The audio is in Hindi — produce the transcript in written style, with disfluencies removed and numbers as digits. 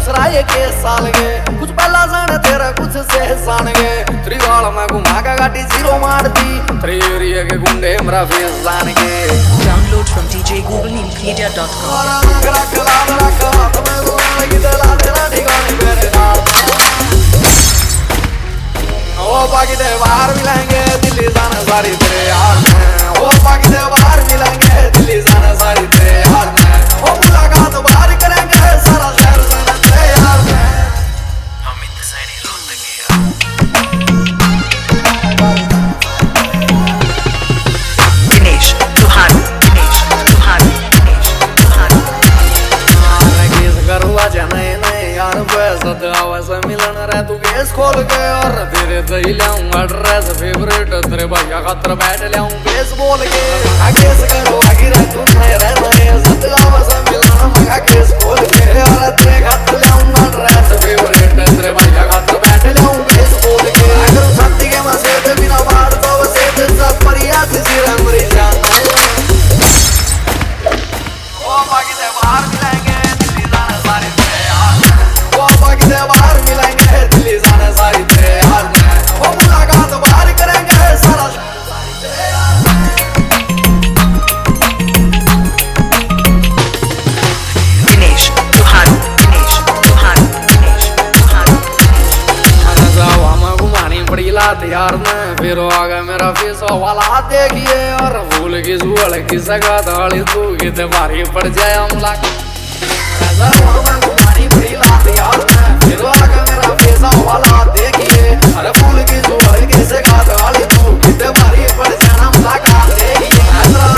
दूसरा ये केस साल गे कुछ पहला जाने तेरा कुछ से सान गे त्रिवाल में घुमा का गाड़ी जीरो मार दी तेरे एरिया के गुंडे मेरा फेस जान गे। Download from djgooglemedia.com। ओ बाकी त्योहार मिलेंगे दिल्ली जाना सारी तेरे यार में। ओ बाकी त्योहार मिलेंगे दिल्ली जाना सारी तेरे यार में। ओ मुलाकात बाहर करेंगे सारा शहर जाना तेरे यार में। हम इंतज़ारी Dinesh Duhan, Dinesh Duhan, Dinesh Duhan। Case करवा जाने नहीं यार पैसा से मिलन रहे तू केस खोल के और तेरे दही लाऊं एड्रेस फेवरेट तेरे भैया खातर बैठ लाऊं केस बोल के केस करवा गिरा तू नहीं रहना सतगावा से मिलन मगा केस खोल के और तेरे खातर लाऊं एड्रेस फेवरेट तेरे भैया खातर बैठ लाऊं केस बोल के अगर सत्ती के मसे ते बिना बात तो वसे ते सब परिया से सिरा मरी जान। ओ बाकी से बाहर मिलेंगे दिल्ली जाने सारी तेरे यार में। ओ बाकी से बाहर मिलेंगे दिल्ली जाने सारी तेरे यार में। ओ मुलाकात बाहर करेंगे सारा सारी तेरे यार में। Dinesh Duhan, Dinesh Duhan, Dinesh Duhan। मैंने जावा में घुमानी पड़ी लात यार में फिर आ गया मेरा फेस वाला देखिए और फूल की जुअल की सगा दाली तू कितने भारी पड़ जाए हमला। जावा में घुमानी पड़ी लात यार में फिर आ गया मेरा फेस वाला देखिए अरे फूल की जुअल की सगा दाली तू कितने भारी पड़ जाए हमला का देखिए।